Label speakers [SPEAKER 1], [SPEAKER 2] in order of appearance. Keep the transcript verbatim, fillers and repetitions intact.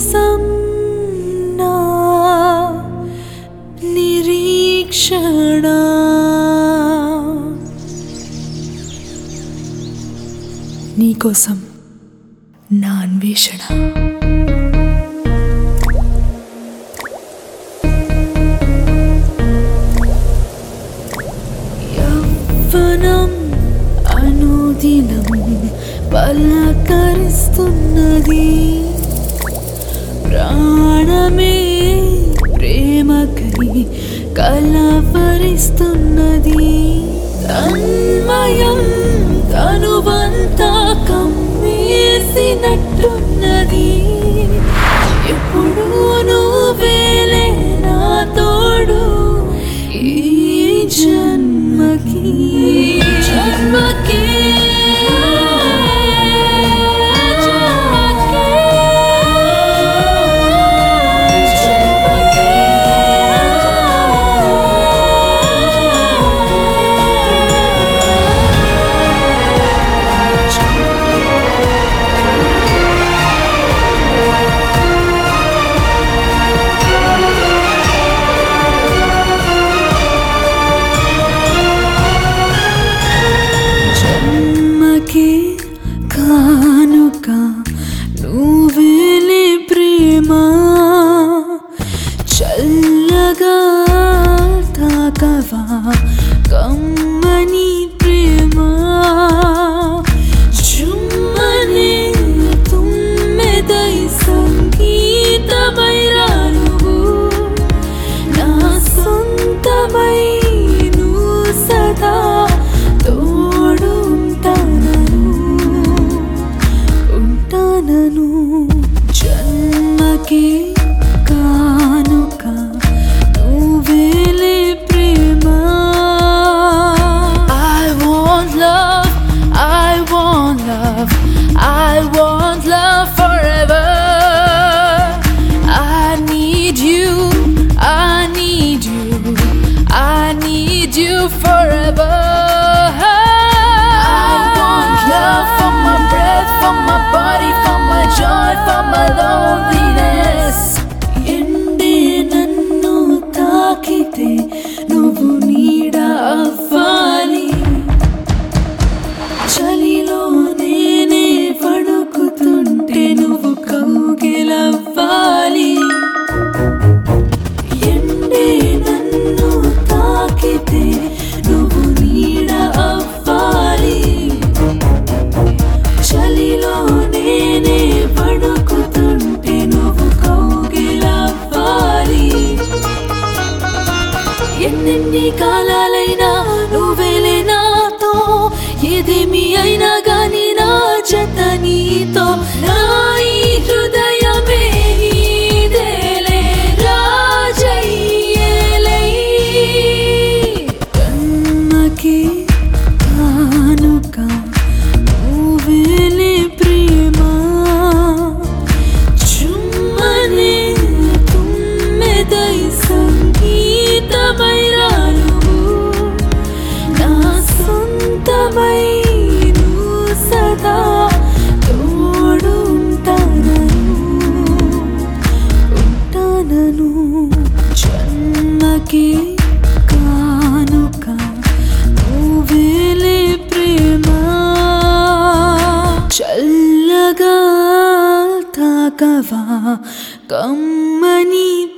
[SPEAKER 1] కోసం నా నిరీక్షణ నీకోసం నా అన్వేషణ యవ్వనం అనుదినం పలకరిస్తున్నది ప్రాణమే ప్రేమకై కలవరిస్తున్నది తన్మయం తనువంతా కమ్మేసినట్టున్నది ఎప్పుడు నువ్వేలే నా తోడు ఈ జన్మకి జన్మకి కానుక నువ్వేలే ప్రేమ చల్లగా తాకవా కమ్మని ప్రేమ చుమ్మనే తుమ్మెదై సంగీతమై రాను నా సొంతమై నువ్వు సదా జన్మకే కానుక నువ్వేలే ప్రేమ I want love, I want love, I want love forever. I need you, I need you, I need you forever. I want love for my breath, for my body, for my joy, for my loneliness. ఎండే నన్ను తాకితే నువ్వు నీడ అవ్వాలి చలిలో నేనే పడుకుతుంటే నువ్వు కౌగిలవ్వాలి ఎండే నన్ను తాకితే నువ్వు నీడ అవ్వాలి చలిలో నేనే పడుకుతుంటే నువ్వు కౌగిలవ్వాలి ఎన్నెన్ని కాలాలైనా నువ్వేలే నాతో ఏదేమి అయినా గాని నా జత నీతో నా ఈ హృదయమే నీదేలే రాజయ్యేలే జన్మకి కానుక నువ్వేలే ప్రేమ చుమ్మనే తుమ్మెదై సంగీతమై రాను నా సొంతమై నువ్వు సదా తోడు ఉంటానను ఉంటానను జన్మకి కానుక నువ్వేలే ప్రేమ చల్లగా తాకవా కమ్మని